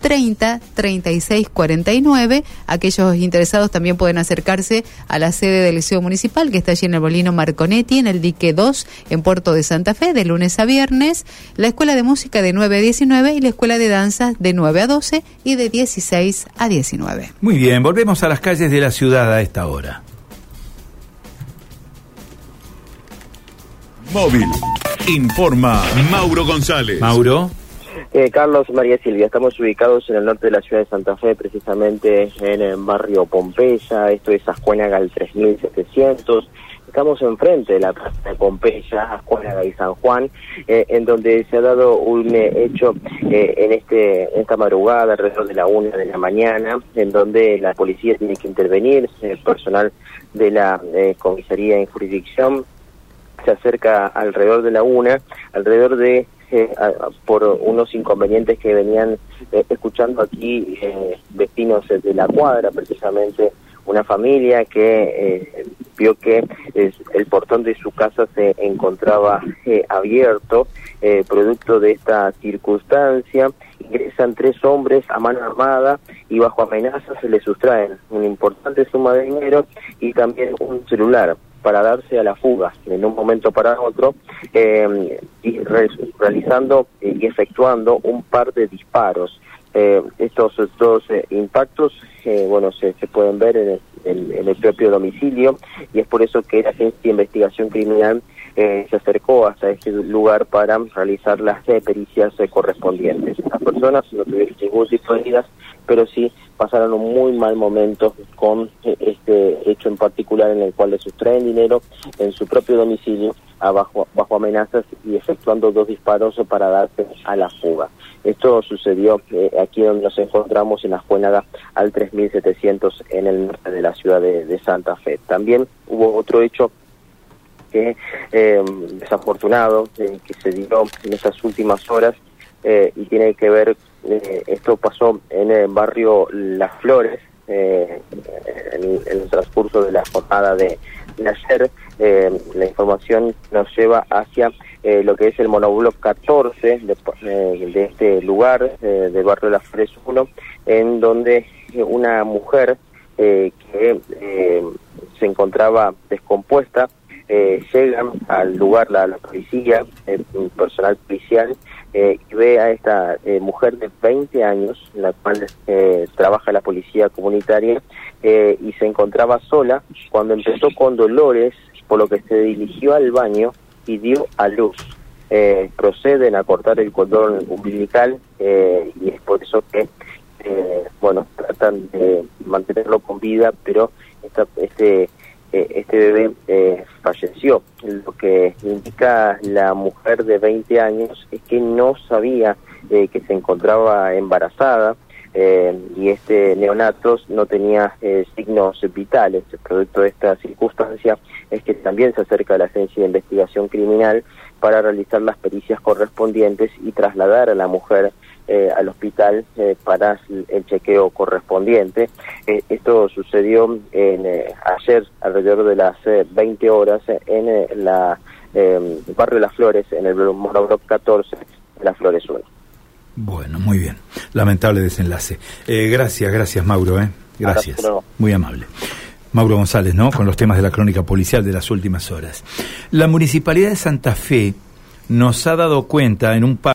30 36 49. Aquellos interesados también pueden acercarse a la sede del Liceo Municipal, que está allí en el Molino Marconetti, en el Dique 2, en Puerto de Santa Fe, de lunes a viernes. La Escuela de Música de 9 a 19 y la Escuela de Danza de 9 a 12 y de 16 a 19. Muy bien, volvemos a las calles de la ciudad a esta hora. Móvil. Informa Mauro González. Mauro. Carlos, María Silvia, estamos ubicados en el norte de la ciudad de Santa Fe, precisamente en el barrio Pompeya. Esto es Ascuénaga al 3700. Estamos enfrente de la plaza de Pompeya, Ascuénaga y San Juan, en donde se ha dado un hecho en esta madrugada, alrededor de la 1 de la mañana, en donde la policía tiene que intervenir. El personal de la comisaría en jurisdicción se acerca alrededor de la 1, alrededor de por unos inconvenientes que venían escuchando aquí vecinos de la cuadra, precisamente una familia que vio que el portón de su casa se encontraba abierto. Producto de esta circunstancia, ingresan 3 hombres a mano armada y bajo amenaza se les sustraen una importante suma de dinero y también un celular, para darse a la fuga en un momento para otro, y realizando y efectuando un par de disparos. Estos 2 impactos, se pueden ver en el propio domicilio, y es por eso que la Agencia de Investigación Criminal se acercó hasta este lugar para realizar las pericias correspondientes. Las personas no tuvieron ningún tipo de heridas, pero sí pasaron un muy mal momento con este hecho en particular, en el cual le sustraen dinero en su propio domicilio bajo amenazas y efectuando 2 disparos para darse a la fuga. Esto sucedió aquí donde nos encontramos, en Ascuénaga al 3700, en el norte de la ciudad de Santa Fe. También hubo otro hecho que desafortunado, que se dio en estas últimas horas, y tiene que ver, esto pasó en el barrio Las Flores, en el transcurso de la jornada de ayer. La información nos lleva hacia lo que es el monobloc 14 de este lugar, del barrio Las Flores 1, en donde una mujer que se encontraba descompuesta, llegan al lugar la policía, personal policial, y ve a esta mujer de 20 años, la cual trabaja la policía comunitaria, y se encontraba sola cuando empezó con dolores, por lo que se dirigió al baño y dio a luz. Proceden a cortar el cordón umbilical, y es por eso que tratan de mantenerlo con vida, pero este bebé falleció. Lo que indica la mujer de 20 años es que no sabía que se encontraba embarazada, y este neonato no tenía signos vitales. El producto de esta circunstancia es que también se acerca a la Agencia de Investigación Criminal para realizar las pericias correspondientes y trasladar a la mujer al hospital para el chequeo correspondiente. Esto sucedió ayer alrededor de las 20 horas en el barrio Las Flores, en el monobloc 14 de Las Flores 1. Bueno, muy bien. Lamentable desenlace. Gracias Mauro. Gracias. Muy amable. Mauro González, ¿no? Con los temas de la crónica policial de las últimas horas. La Municipalidad de Santa Fe nos ha dado cuenta en un